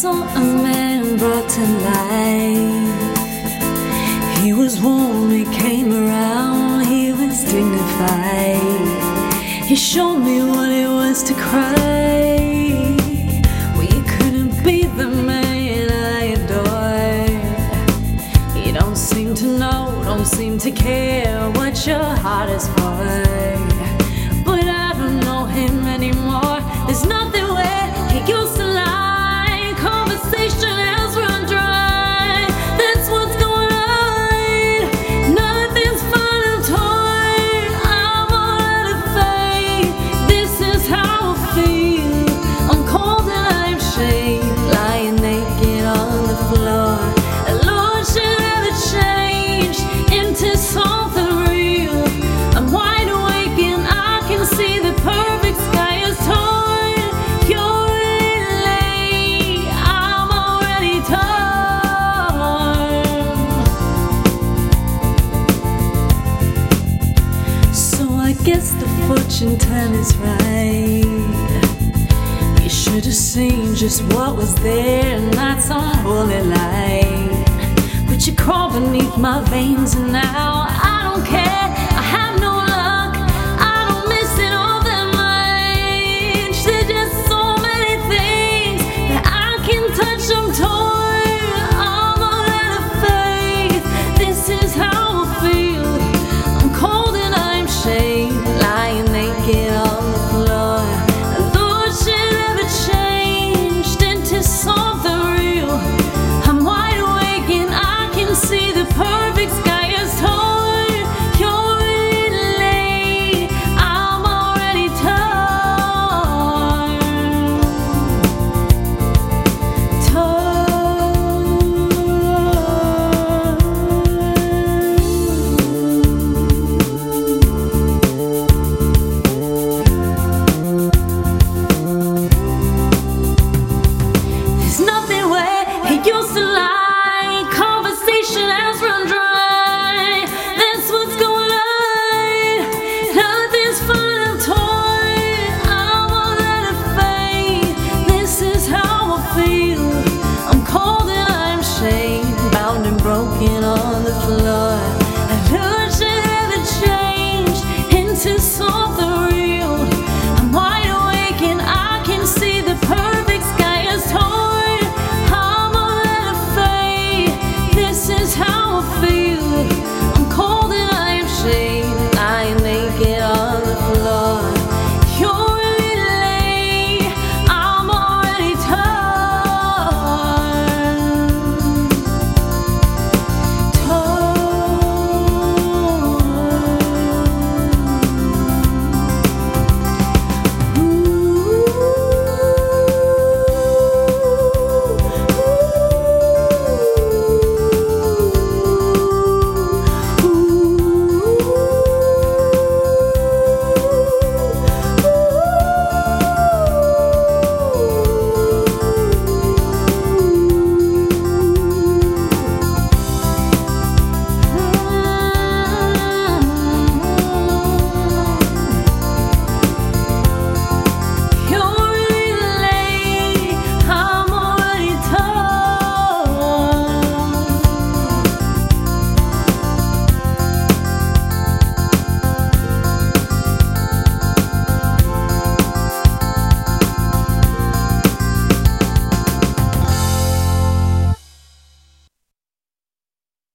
saw a man brought to life. He was warm, he came around, he was dignified. He showed me what it was to cry. Well, you couldn't be the man I adored. You don't seem to know, don't seem to care what your heart is for. But I don't know him anymore. There's nothing where he used to lie. Conversation has run dry. That's what's going on. Nothing's fun and torn. I'm all out of faith. This is how I feel. I'm cold and I'm ashamed, lying naked on the floor. The Lord should have changed into something real. I'm wide awake and I can see the perfect sky is torn. You're really late, I'm already torn. So I guess the fortune teller is right. You should have seen just what was there, not some holy light. But you crawl beneath my veins and now